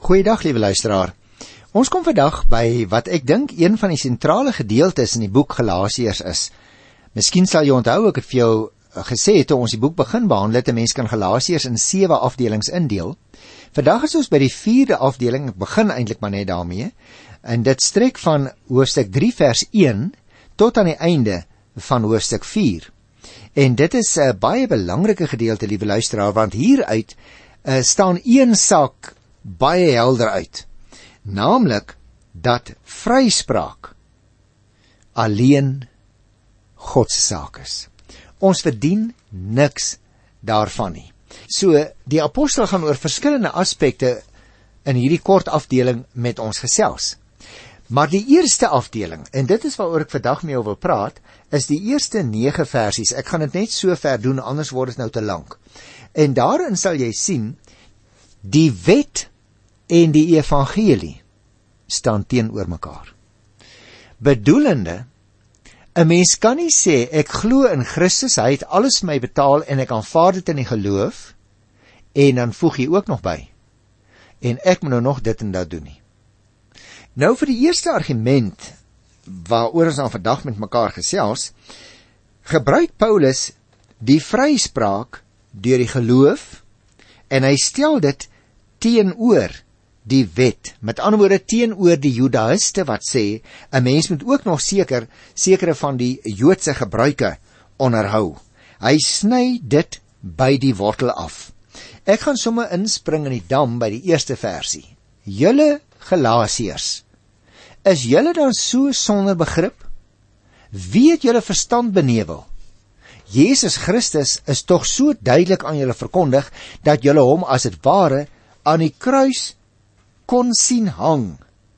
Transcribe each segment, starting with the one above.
Goeiedag, liewe luisteraar. Ons kom vandag by wat ek dink een van die sentrale gedeeltes in die boek Galasiërs is. Miskien sal jy onthou, ek het vir jou gesê, toe ons die boek begin behandel het, 'n mens kan Galasiërs in 7 afdelings indeel. Vandag is ons by die 4de afdeling, ek begin eintlik maar net daarmee, en dit strek van hoofstuk 3 vers 1 tot aan die einde van hoofstuk 4. En dit is 'n baie belangrike gedeelte, liewe luisteraar, want hieruit staan een saak baie helder uit, naamlik dat vryspraak alleen God se saak is. Ons verdien niks daarvan nie. So, die apostel gaan oor verskillende aspekte in hierdie kort afdeling met ons gesels. Maar die eerste afdeling, en dit is waaroor ek vandag mee wil praat, is die eerste 9 versies. Ek gaan dit net so ver doen, anders word dit nou te lank. En daarin sal jy sien, die wet en die evangelie staan teenoor mekaar. Bedoelende, 'n mens kan nie sê, ek glo in Christus, hy het alles vir my betaal en ek aanvaar dit in die geloof, en dan voeg jy ook nog by, en ek moet nou nog dit en dat doen nie. Nou vir die eerste argument, waaroor ons dan vandag met mekaar gesels, gebruik Paulus die vryspraak deur die geloof, en hy stel dit teenoor die wet. Met ander woorde, teenoor die Judaïste wat sê, 'n mens moet ook nog sekere van die Joodse gebruike onderhou. Hy sny dit by die wortel af. Ek gaan sommer inspring in die dam by die eerste versie. Julle Galasiërs, is julle dan so sonder begrip? Wie het julle verstand benevel? Jesus Christus is tog so duidelik aan julle verkondig, dat julle hom as het ware aan die kruis kon sien hang.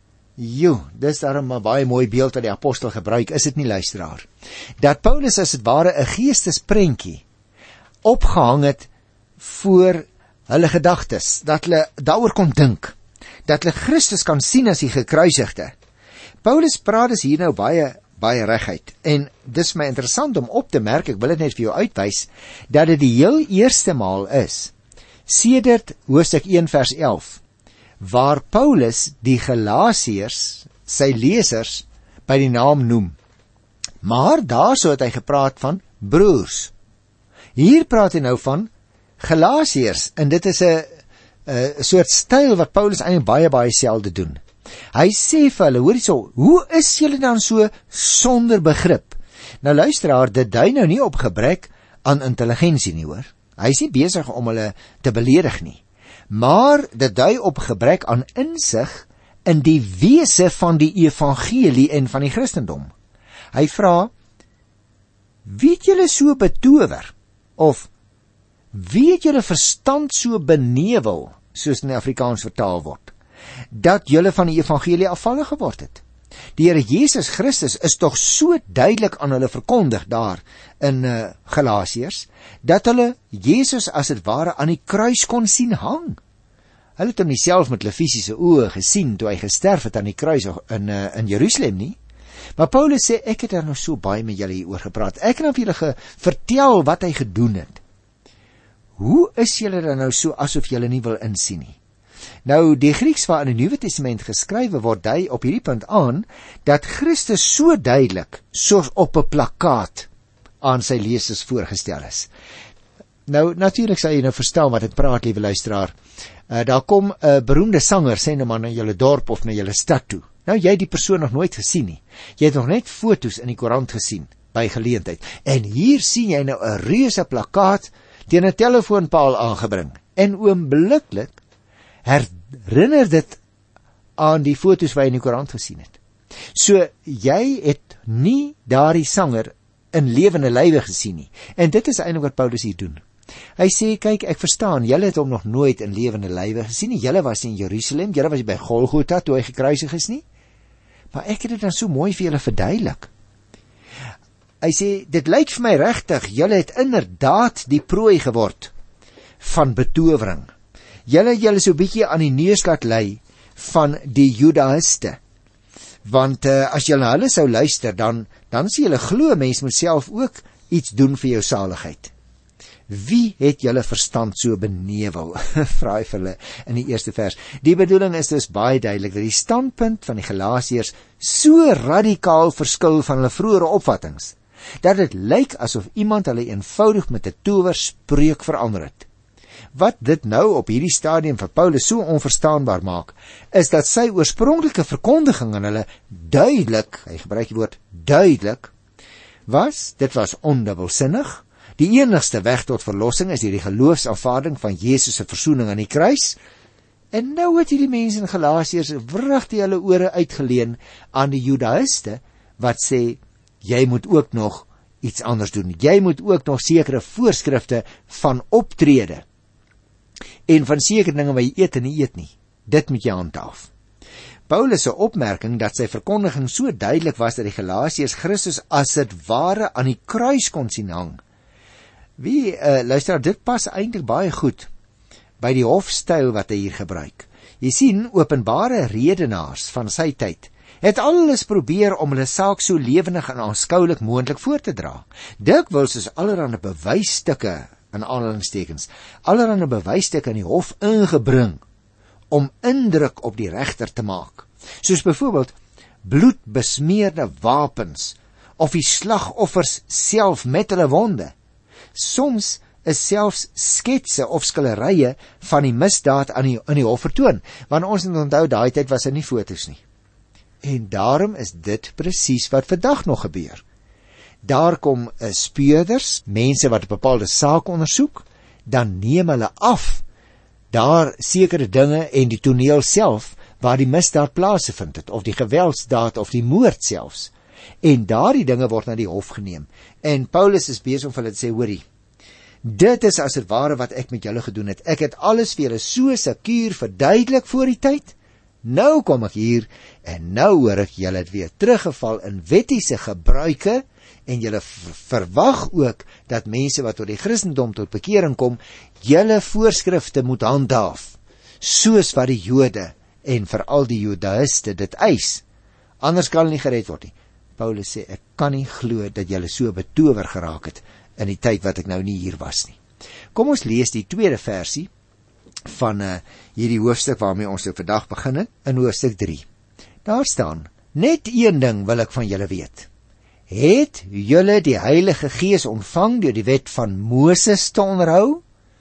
Dis daarom 'n baie mooi beeld wat die apostel gebruik, is dit nie, luisteraar? Dat Paulus as het ware 'n geestesprentjie opgehang het voor hulle gedagtes, dat hulle daaroor kon dink, dat hulle Christus kan sien as die gekruisigde. Paulus praat dus hier nou baie reguit, en dis my interessant om op te merk, ek wil dit net vir jou uitwys, dat dit die heel eerste maal is, sedert hoofstuk 1 vers 11, waar Paulus die Galasiërs, sy lesers, by die naam noem. Maar daarso het hy gepraat van broers. Hier praat hy nou van Galasiërs, en dit is 'n soort styl wat Paulus eintlik baie selde doen. Hy sê vir hulle, hoor hierso, hoe is julle dan so sonder begrip? Nou luisteraar, dit dui nou nie op gebrek aan intelligensie nie, hoor. Hy is nie besig om hulle te beledig nie. Maar dit dui op gebrek aan insig in die wese van die evangelie en van die Christendom. Hy vra, wie het julle so betower? Of, wie het julle verstand so benevel, soos in die Afrikaans vertaal word, dat julle van die evangelie afvallig geword het? Die Here Jesus Christus is tog so duidelik aan hulle verkondig daar in Galasiërs, dat hulle Jesus as het ware aan die kruis kon sien hang. Hulle het hom nie self met hulle fisiese oë gesien toe hy gesterf het aan die kruis in Jerusalem nie. Maar Paulus sê, ek het daar nou so baie met julle hieroor gepraat. Ek het vir julle vertel wat hy gedoen het. Hoe is julle dan nou so asof julle nie wil insien nie? Nou, die Grieks waarin die Nuwe Testament geskrywe word, dui op hierdie punt aan, dat Christus so duidelik, soos op 'n plakkaat, aan sy lesers voorgestel is. Nou, natuurlik sal jy nou verstaan wat ek praat, liewe luisteraar. Daar kom 'n beroemde sanger, sê nou maar na julle dorp of na julle stad toe. Nou, jy het die persoon nog nooit gesien nie. Jy het nog net foto's in die koerant gesien, by geleentheid. En hier sien jy nou 'n reuse plakkaat teen 'n telefoonpaal aangebring. En oombliklik herinner dit aan die foto's wat jy in die koerant gesien het. So, jy het nie daardie sanger in lewende lywe gesien nie. En dit is eintlik wat Paulus hier doen. Hy sê, kyk, ek verstaan, julle het hom nog nooit in lewende lywe gesien nie. Julle was in Jerusalem, julle was by Golgotha toe hy gekruisig is nie. Maar ek het dit dan so mooi vir julle verduidelik. Hy sê, dit lyk vir my regtig, julle het inderdaad die prooi geword van betowering. Julle so 'n bietjie aan die neus laat lei van die Judaïste. Want as julle na hulle sou luister, dan sê julle glo, mens moet self ook iets doen vir jou saligheid. Wie het julle verstand so benevel? Vra hy vir hulle in die eerste vers. Die bedoeling is dus baie duidelik dat die standpunt van die Galasiërs so radikaal verskil van hulle vroeëre opvattings, dat dit lyk asof iemand hulle eenvoudig met 'n towerspreuk verander het. Wat dit nou op hierdie stadium vir Paulus so onverstaanbaar maak, is dat sy oorspronklike verkondiging aan hulle duidelik, hy gebruik die woord duidelik, dit was ondubbelsinnig. Die enigste weg tot verlossing is die geloofsaanvaarding van Jesus se versoening aan die kruis. En nou het hierdie mense in Galasiërs wrigtig hulle ore uitgeleen aan die Judaïste wat sê, jy moet ook nog iets anders doen. Jy moet ook nog sekere voorskrifte van optrede en van sekere dinge wat jy eet en nie eet nie. Dit moet jy handhaaf. Paulus se opmerking dat sy verkondiging so duidelik was dat die Galasiërs Christus as dit ware aan die kruis kon sien hang. Luister, dit pas eintlik baie goed by die hofstyl wat hy hier gebruik. Jy sien, openbare redenaars van sy tyd het alles probeer om hulle saak so lewendig en aanskoulik moontlik voor te dra. Dikwels is allerhande bewysstukke, in aanhalingstekens, allerhande bewysstukke in die hof ingebring om indruk op die regter te maak. Soos byvoorbeeld bloedbesmeerde wapens of die slagoffers self met hulle wonde. Soms is selfs sketse of skilderye van die misdaad in die hof vertoon, want ons moet onthou, daai tyd was daar nie foto's nie. En daarom is dit presies wat vandag nog gebeur. Daar kom speurders, mense wat 'n bepaalde saak ondersoek, dan neem hulle af daar sekere dinge en die toneel self waar die misdaad plaasgevind het, of die geweldsdaad of die moord selfs. En daardie dinge word na die hof geneem. En Paulus is besig om vir hulle te sê, hoorie, dit is as het ware wat ek met julle gedoen het. Ek het alles vir julle so sekuur verduidelik voor die tyd. Nou kom ek hier en nou hoor ek julle het weer teruggeval in wettiese gebruike en julle verwag ook dat mense wat tot die Christendom tot bekering kom, julle voorskrifte moet handhaaf, soos wat die Jode en veral die Judaïste dit eis. Anders kan hulle nie gered word nie. Paulus sê, ek kan nie glo dat julle so betower geraak het in die tyd wat ek nou nie hier was nie. Kom ons lees die tweede versie van hierdie hoofstuk waarmee ons vandag begin het, in hoofstuk 3. Daar staan, net een ding wil ek van julle weet. Het julle die Heilige Gees ontvang deur die wet van Moses te onderhou,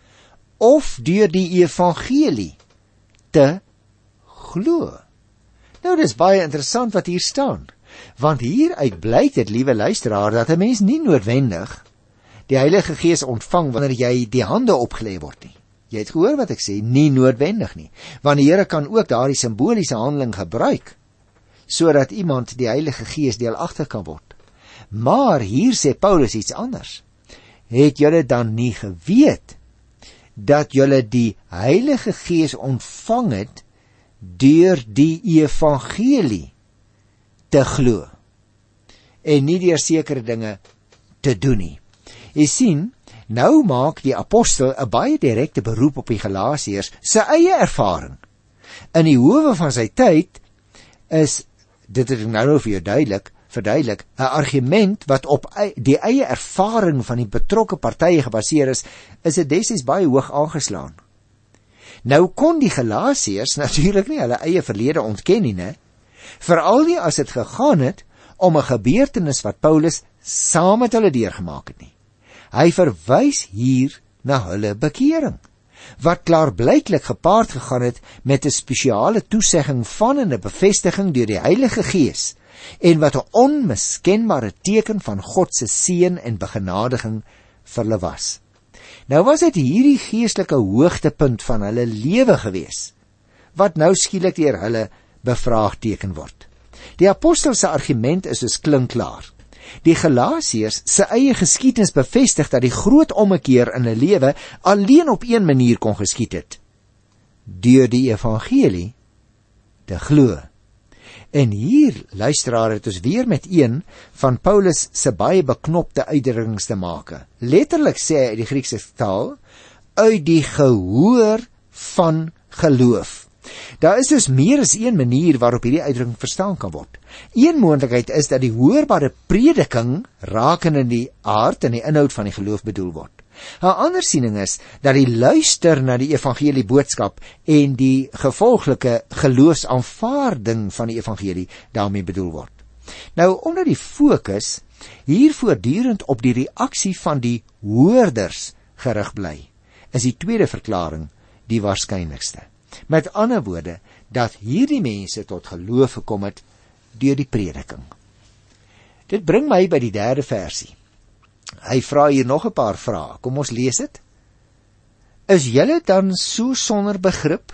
of deur die evangelie te glo? Nou, dis baie interessant wat hier staan, want hieruit blyk dit, liewe luisteraar, dat 'n mens nie noodwendig die Heilige Gees ontvang wanneer jy die hande opgelê word nie. Jy het gehoor wat ek sê, nie noodwendig nie, want die Here kan ook daardie simboliese handeling gebruik, sodat iemand die Heilige Gees deelagtig kan word. Maar hier sê Paulus iets anders. Het julle dan nie geweet dat julle die Heilige Gees ontvang het deur die evangelie te glo en nie deur sekere dinge te doen nie? Jy sien, nou maak die apostel 'n baie direkte beroep op die Galasiërs se eie ervaring. In die howe van sy tyd is, dit het nou vir jou verduidelik, 'n argument wat op die eie ervaring van die betrokke partye gebaseer is dit destyds baie hoog aangeslaan. Nou kon die Galasiërs natuurlik nie hulle eie verlede ontken nie, né? Veral nie as dit gegaan het om 'n gebeurtenis wat Paulus saam met hulle deurgemaak het nie. Hy verwys hier na hulle bekering, wat klaarblyklik gepaard gegaan het met 'n spesiale toesegging van en 'n bevestiging deur die Heilige Gees, en wat 'n onmiskenbare teken van God se seën en begenadiging vir hulle was. Nou was dit hierdie geestelike hoogtepunt van hulle lewe gewees, wat nou skielik deur hulle bevraagteken word. Die apostel se argument is dus klinkklaar. Die Galasiërs se eie geskiedenis bevestig dat die groot ommekeer in hulle lewe alleen op een manier kon geskied het: deur die evangelie te glo. En hier, luisteraar, het ons weer met een van Paulus se baie beknopte uitdrukkings te maak. Letterlik sê hy in die Griekse taal, uit die gehoor van geloof. Daar is dus meer as een manier waarop hierdie uitdrukking verstaan kan word. Een moontlikheid is dat die hoorbare prediking rakende die aard en die inhoud van die geloof bedoel word. 'n ander siening is dat die luister na die evangelie boodskap en die gevolglike geloofsaanvaarding van die evangelie daarmee bedoel word. Nou, omdat die fokus hier voortdurend op die reaksie van die hoorders gerig bly, is die tweede verklaring die waarskynlikste. Met ander woorde, dat hierdie mense tot geloof gekom het deur die prediking. Dit bring my by die derde versie. Hy vra hier nog 'n paar vrae. Kom ons lees dit. Is julle dan so sonder begrip?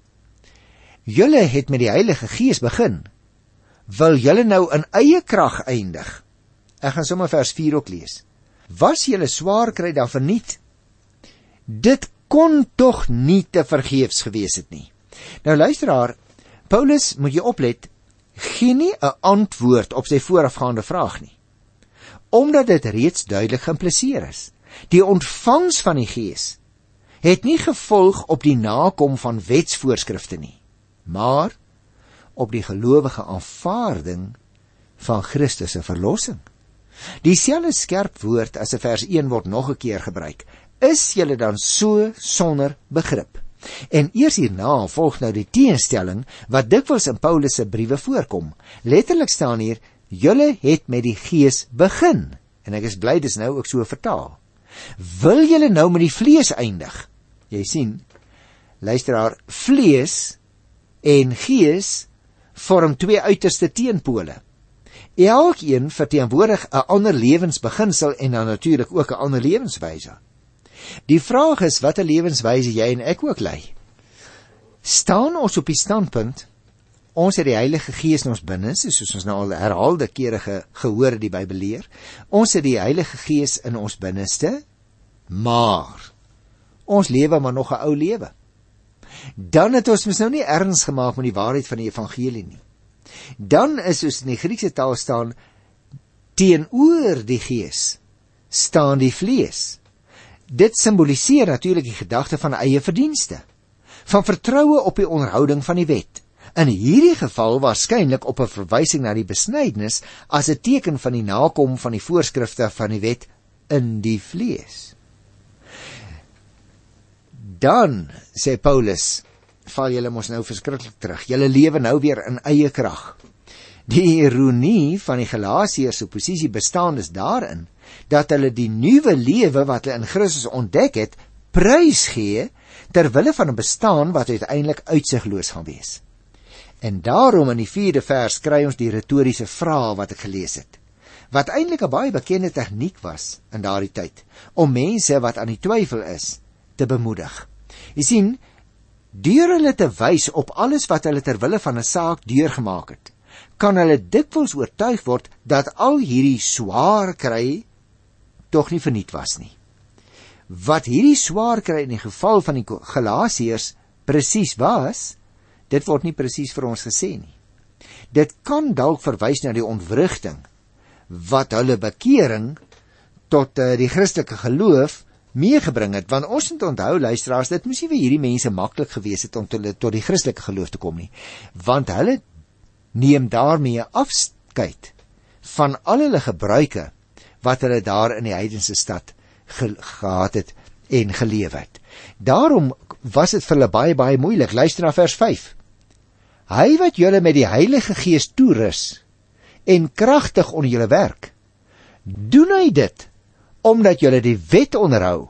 Julle het met die Heilige Gees begin. Wil julle nou in eie krag eindig? Ek gaan sommer vers 4 ook lees. Was julle swaar kry dan verniet? Dit kon tog nie te vergeefs gewees het nie. Nou luisteraar, Paulus, moet jy oplet, gee nie 'n antwoord op sy voorafgaande vraag nie, omdat dit reeds duidelik geïmpliseer is. Die ontvangs van die Gees het nie gevolg op die nakom van wetsvoorskrifte nie, maar op die gelowige aanvaarding van Christus se verlossing. Dieselfde skerp woord as in vers 1 word nog 'n keer gebruik. Is julle dan so sonder begrip? En eers hierna volg nou die teenstelling wat dikwels in Paulus se briewe voorkom. Letterlik staan hier, julle het met die Gees begin. En ek is bly dis nou ook so vertaal. Wil julle nou met die vlees eindig? Jy sien, luisteraar, vlees en gees vorm twee uiterste teenpole. Elkeen verteenwoordig 'n ander lewensbeginsel en dan natuurlik ook 'n ander lewenswyse. Die vraag is, watter lewenswyse jy en ek ook lei? Staan ons op die standpunt, ons het die Heilige Gees in ons binneste, soos ons nou al herhaalde kere gehoor het die Bybel leer, ons het die Heilige Gees in ons binneste, maar ons lewe maar nog 'n ou lewe. Dan het ons mos nou nie erns gemaak met die waarheid van die evangelie nie. Dan is, soos in die Griekse taal staan, teenoor die Gees staan die vlees. Dit simboliseer natuurlik die gedagte van eie verdienste, van vertroue op die onderhouding van die wet. In hierdie geval waarskynlik op 'n verwysing na die besnydenis as 'n teken van die nakom van die voorskrifte van die wet in die vlees. Dan, sê Paulus, val julle mos nou verskriklik terug. Julle lewe nou weer in eie krag. Die ironie van die Galasiërs se posisie bestaan is daarin dat hulle die nuwe lewe wat hulle in Christus ontdek het, prys gee ter wille van 'n bestaan wat uiteindelik uitsigloos gaan wees. En daarom in die 4de vers kry ons die retoriese vraag wat ek gelees het, wat eintlik 'n baie bekende tegniek was in daardie tyd, om mense wat aan die twyfel is, te bemoedig. Jy sien, deur hulle te wys op alles wat hulle ter wille van 'n saak deurgemaak het, kan hulle dikwels oortuig word dat al hierdie swaar kry tog nie verniet was nie. Wat hierdie swaar kry in die geval van die Galasiërs presies was, dit word nie presies vir ons gesê nie. Dit kan dalk verwys na die ontwrigting wat hulle bekering tot die Christelike geloof meegebring het, want ons moet onthou, luisteraars, dit moes nie vir hierdie mense maklik gewees het om tot die Christelike geloof te kom nie, want hulle neem daarmee afskeid van al hulle gebruike wat hulle daar in die heidense stad gehad het en geleef het. Daarom was dit vir hulle baie, baie moeilik. Luister na vers 5. Hy wat julle met die Heilige Gees toerus en kragtig onder julle werk, doen hy dit omdat julle die wet onderhou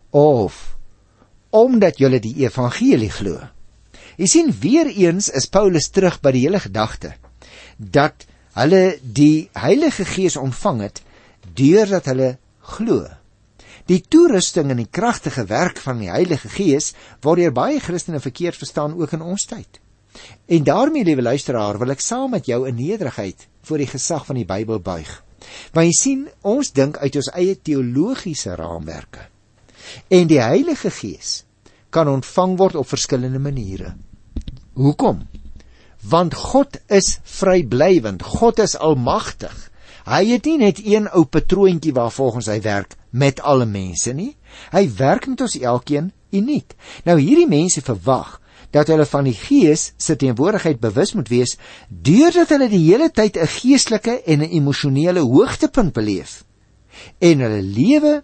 of omdat julle die evangelie glo? Jy sien, weer eens is Paulus terug by die hele gedagte dat hulle die Heilige Gees ontvang het deurdat hulle glo. Die toerusting en die kragtige werk van die Heilige Gees word deur baie Christene verkeerd verstaan ook in ons tyd. En daarmee, liewe luisteraar, wil ek saam met jou in nederigheid voor die gesag van die Bybel buig. Want jy sien, ons dink uit ons eie teologiese raamwerke. En die Heilige Gees kan ontvang word op verskillende maniere. Hoekom? Want God is vryblywend, God is almagtig. Hy het nie net een ou patroontjie waarvolgens hy werk met alle mense nie. Hy werk met ons elkeen uniek. Nou hierdie mense verwag dat hulle van die Gees se teenwoordigheid bewus moet wees, deurdat hulle die hele tyd 'n geestelike en 'n emosionele hoogtepunt beleef. En hulle lewe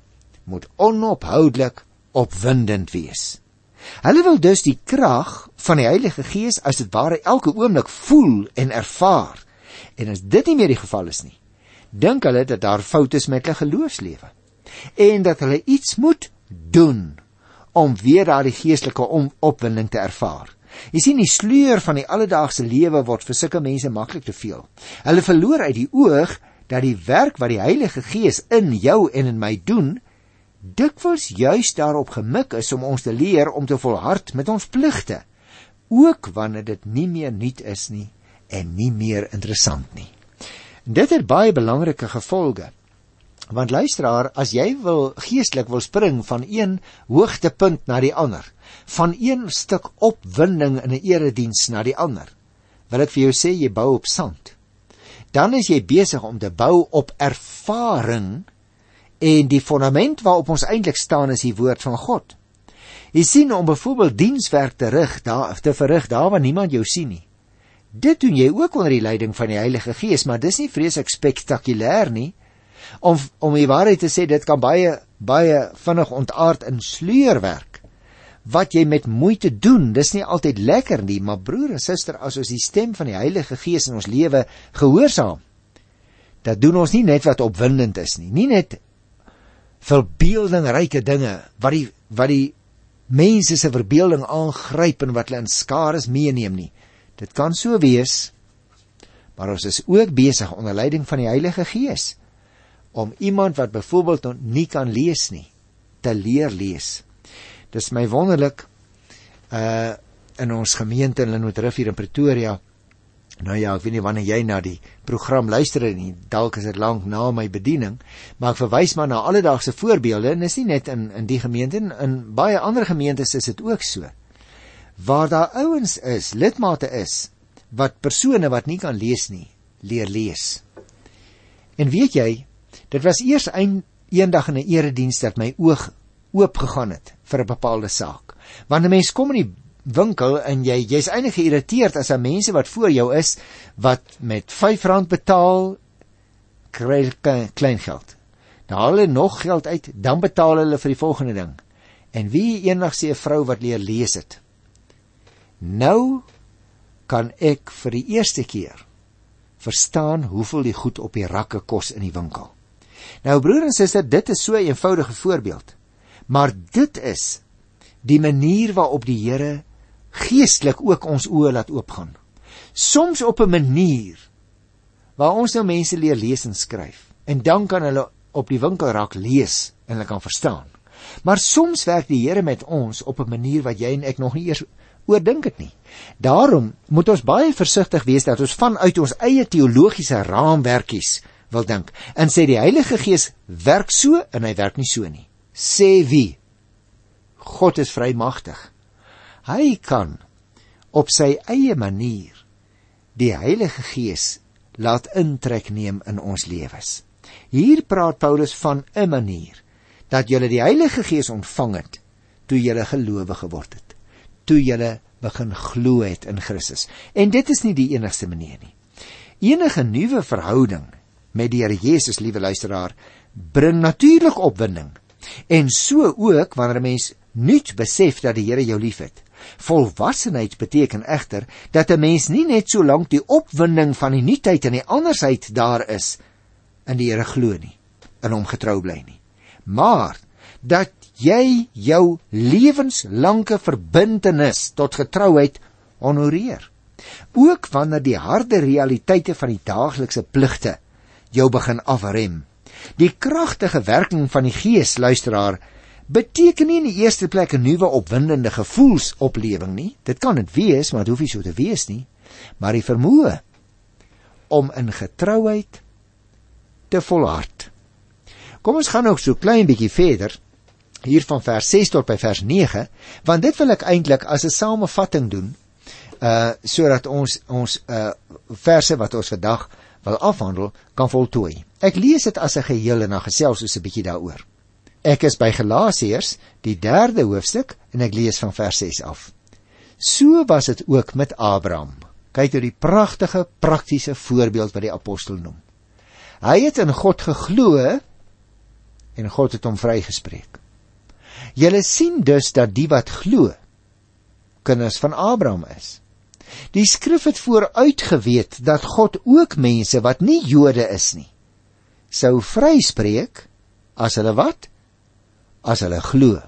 moet onophoudelik opwindend wees. Hulle wil dus die krag van die Heilige Gees as dit ware elke oomblik voel en ervaar. En as dit nie meer die geval is nie, dink hulle dat daar fout is met hulle geloofslewe en dat hulle iets moet doen om weer daardie geestelike opwinding te ervaar. Jy sien, die sleur van die alledaagse lewe word vir sulke mense maklik te veel. Hulle verloor uit die oog dat die werk wat die Heilige Gees in jou en in my doen, dikwels juist daarop gemik is om ons te leer om te volhard met ons pligte, ook wanneer dit nie meer nuut is nie en nie meer interessant nie. Dit het baie belangrike gevolge, want luisteraar, as jy geestelik wil spring van een hoogtepunt na die ander, van een stuk opwinding in 'n erediens na die ander, wil ek vir jou sê, jy bou op sand. Dan is jy besig om te bou op ervaring, en die fondament waarop ons eintlik staan is die woord van God. Jy sien, om byvoorbeeld dienswerk te verrig daar waar niemand jou sien nie. Dit doen jy ook onder die leiding van die Heilige Gees, maar dis nie vreeslik spektakulêr nie. Om die waarheid te sê, dit kan baie vinnig ontaard in sleurwerk, wat jy met moeite doen. Dis nie altyd lekker nie, maar broer en suster, as ons die stem van die Heilige Gees in ons lewe gehoorsaam, dat doen ons nie net wat opwindend is nie, nie net verbeeldingryke dinge, wat die mense se verbeelding aangryp en wat hulle in skares meeneem nie. Dit kan so wees, maar ons is ook besig onder leiding van die Heilige Gees, om iemand wat byvoorbeeld nog nie kan lees nie, te leer lees. Dis my wonderlik, in ons gemeente in Lynnwood hier in Pretoria, nou ja, ek weet nie wanneer jy na die program luister nie, dalk is dit lank na my bediening, maar ek verwys maar na alledaagse voorbeelde, en is nie net in die gemeente, in baie ander gemeentes is dit ook so, waar daar ouens is, lidmate is, wat persone wat nie kan lees nie, leer lees. En weet jy, dit was eers eendag in 'n erediens dat my oog oopgegaan het vir 'n bepaalde saak. Want 'n mens kom in die winkel en jy's eintlik geïrriteerd as daar mense wat voor jou is, wat met R5 betaal, kry klein geld. Dan haal hulle nog geld uit, dan betaal hulle vir die volgende ding. En wie eendag sê 'n vrou wat leer lees het, nou kan ek vir die eerste keer verstaan hoeveel die goed op die rakke kos in die winkel. Nou broer en suster, dit is so 'n eenvoudige voorbeeld, maar dit is die manier waarop die Here geestelik ook ons oë laat oopgaan. Soms op 'n manier waar ons nou mense leer lees en skryf, en dan kan hulle op die winkelrak lees en hulle kan verstaan. Maar soms werk die Here met ons op 'n manier wat jy en ek nog nie eers oordink het nie. Daarom moet ons baie versigtig wees dat ons vanuit ons eie teologiese raamwerkies wil dink, en sê die Heilige Gees werk so en hy werk nie so nie. Sê wie? God is vrymagtig. Hy kan op sy eie manier die Heilige Gees laat intrek neem in ons lewens. Hier praat Paulus van 'n manier dat julle die Heilige Gees ontvang het toe julle gelowige geword het, toe julle begin glo het in Christus. En dit is nie die enigste manier nie. Enige nuwe verhouding met die Here Jesus, liewe luisteraar, bring natuurlik opwinding. En so ook wanneer 'n mens nuut besef dat die Here jou liefhet. Volwassenheid beteken egter dat 'n mens nie net so lank die opwinding van die nuutheid en die andersheid daar is in die Here glo nie, in hom getrou bly nie, maar dat jy jou lewenslange verbintenis tot getrouheid honoreer. Ook wanneer die harde realiteite van die daaglikse pligte jou begin afrem. Die kragtige werking van die Gees, luisteraar, beteken nie in die eerste plek 'n nuwe opwindende gevoelsoplewing nie. Dit kan dit wees, maar dit hoef nie so te wees nie. Maar die vermoë om in getrouheid te volhard. Kom ons gaan nog so klein bietjie verder, hier van vers 6 tot by vers 9, want dit wil ek eintlik as 'n samevatting doen, sodat ons verse wat ons vandag wil afhandel, kan voltooi. Ek lees dit as 'n geheel en dan gesels ons 'n bietjie daaroor. Ek is by Galasiërs, die 3de hoofstuk, en ek lees van vers 6 af. So was dit ook met Abraham. Kyk nou die pragtige, praktiese voorbeeld wat die apostel noem. Hy het in God geglo, en God het hom vrygespreek. Julle sien dus dat die wat glo, kinders van Abraham is. Die skrif het vooruit geweet dat God ook mense wat nie Jode is nie, sou vryspreek as hulle wat? As hulle glo.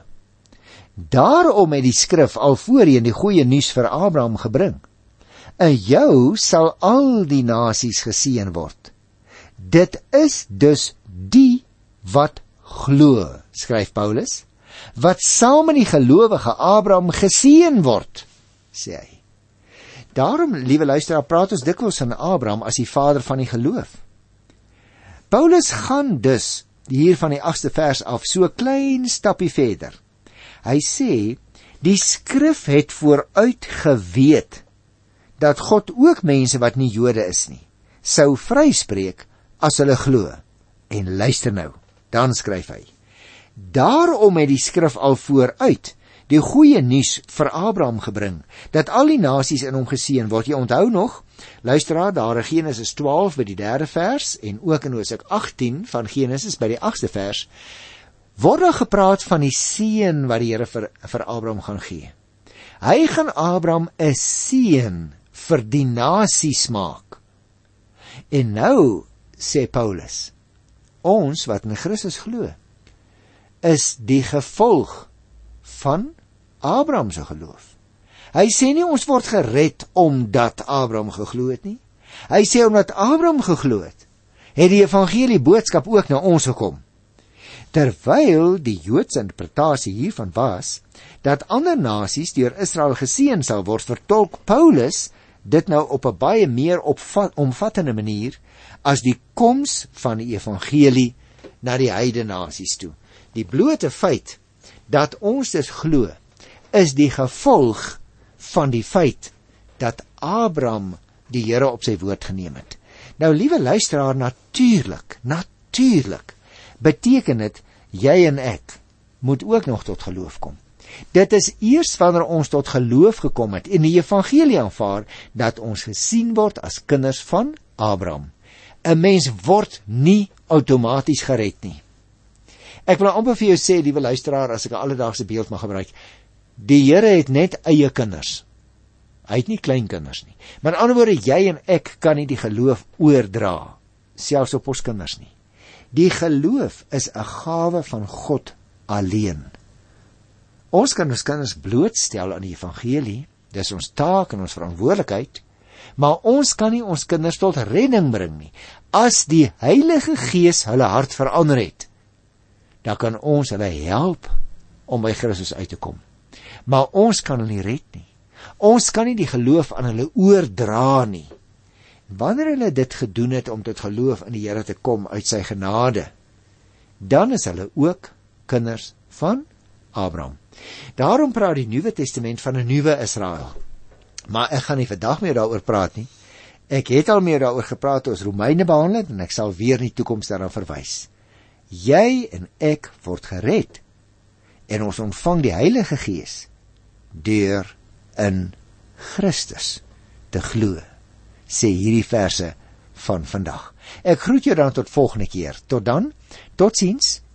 Daarom het die skrif al voorheen die goeie nuus vir Abraham gebring. In jou sal al die nasies geseën word. Dit is dus die wat glo, skryf Paulus, wat saam met die gelowige Abraham geseën word, sê hy. Daarom, liewe luisteraar, praat ons dikwels van Abraham as die vader van die geloof. Paulus gaan dus hier van die 8ste vers af so 'n klein stappie verder. Hy sê, die skrif het vooruit geweet dat God ook mense wat nie Jode is nie, sou vryspreek as hulle glo. En luister nou, dan skryf hy, daarom het die skrif al vooruit die goeie nuus vir Abraham gebring, dat al die nasies in hom geseën word. Jy onthou nog, luisteraar, daar in Genesis 12 by die 3de vers, en ook in Hosea 18 van Genesis by die 8ste vers, word daar gepraat van die seën wat die Here vir Abraham gaan gee. Hy gaan Abraham 'n seën vir die nasies maak. En nou, sê Paulus, ons wat in Christus glo, is die gevolg van Abraham se geloof. Hy sê nie ons word gered omdat Abraham geglo het nie. Hy sê omdat Abraham geglo het die evangelie boodskap ook na ons gekom. Terwyl die Joodse interpretasie hiervan was, dat ander nasies deur Israel geseën sal word, vertolk Paulus dit nou op 'n baie meer omvattende manier as die koms van die evangelie na die heidene nasies toe. Die blote feit dat ons dit glo, is die gevolg van die feit dat Abraham die Here op sy woord geneem het. Nou, liewe luisteraar, natuurlik beteken dit, jy en ek moet ook nog tot geloof kom. Dit is eers wanneer ons tot geloof gekom het en die evangelie aanvaar, dat ons gesien word as kinders van Abraham. 'n Mens word nie outomaties gered nie. Ek wil amper vir jou sê, liewe luisteraar, as ek 'n alledaagse beeld mag gebruik, die Here het net eie kinders. Hy het nie kleinkinders nie. Maar in ander woorde, jy en ek kan nie die geloof oordra, selfs op ons kinders nie. Die geloof is 'n gawe van God alleen. Ons kan ons kinders blootstel aan die evangelie, dis ons taak en ons verantwoordelikheid, maar ons kan nie ons kinders tot redding bring nie. As die Heilige Gees hulle hart verander het, dan kan ons hulle help om by Christus uit te kom. Maar ons kan hulle nie red nie. Ons kan nie die geloof aan hulle oordra nie. Wanneer hulle dit gedoen het om tot geloof in die Here te kom uit sy genade, dan is hulle ook kinders van Abraham. Daarom praat die Nuwe Testament van 'n nuwe Israel. Maar ek gaan nie vandag meer daaroor praat nie. Ek het al meer daaroor gepraat as Romeine behandel het, en ek sal weer in die toekoms daarna verwys. Jy en ek word gered en ons ontvang die Heilige Gees deur in Christus te glo, sê hierdie verse van vandag. Ek groet jou dan tot volgende keer. Tot dan, totsiens.